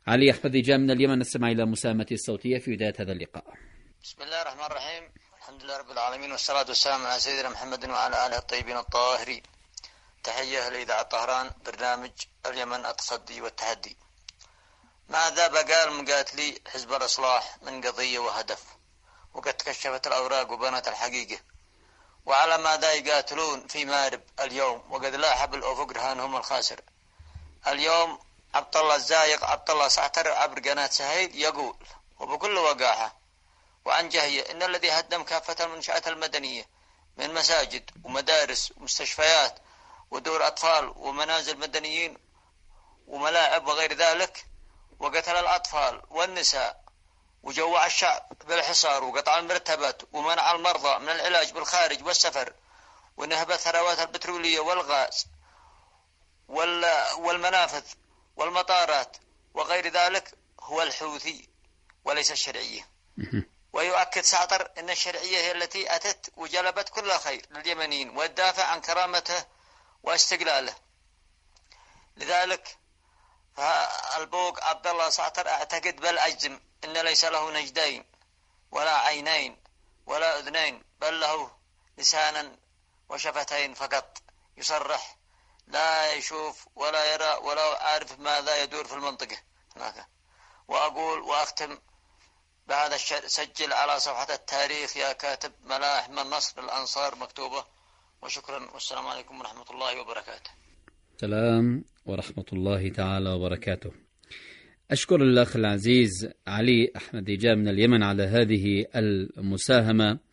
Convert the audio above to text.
علي أحمد جاء من اليمن، نستمع إلى مساهمته الصوتية في بداية هذا اللقاء. بسم الله الرحمن الرحيم، الحمد لله رب العالمين، والصلاة والسلام على سيدنا محمد وعلى آله الطيبين الطاهرين. تحية لإذاعة طهران، برنامج اليمن التصدي والتحدي. ماذا بقال مقاتلي حزب الإصلاح من قضية وهدف، وقد كشفت الأوراق وبنت الحقيقة، وعلى ماذا يقاتلون في مارب اليوم، وقد لاح بالأفق رهانهم الخاسر. اليوم عبد الله الزايق عبد الله سعتر عبر قناة سهيل يقول وبكل وقاحة وعن جهية إن الذي هدم كافة المنشآت المدنية من مساجد ومدارس ومستشفيات ودور أطفال ومنازل مدنيين وملاعب وغير ذلك، وقتل الأطفال والنساء وجوع الشعب بالحصار وقطع المرتبات ومنع المرضى من العلاج بالخارج والسفر ونهب الثروات البترولية والغاز والمنافذ والمطارات وغير ذلك هو الحوثي وليس الشرعية. ويؤكد سعتر أن الشرعية هي التي أتت وجلبت كل خير لليمنيين وتدافع عن كرامته واستقلاله. لذلك فالبوق عبد الله سعتر أعتقد بل أجزم أن ليس له نجدين ولا عينين ولا أذنين، بل له لسانا وشفتين فقط، يصرح لا يشوف ولا يرى ولا عارف ماذا يدور في المنطقة هناك. وأقول وأختم بهذا الشيء: سجل على صفحة التاريخ يا كاتب ملاحم النصر الأنصار مكتوبة. وشكرا، والسلام عليكم ورحمة الله وبركاته. السلام ورحمة الله تعالى وبركاته. أشكر الأخ العزيز علي أحمد جاء من اليمن على هذه المساهمة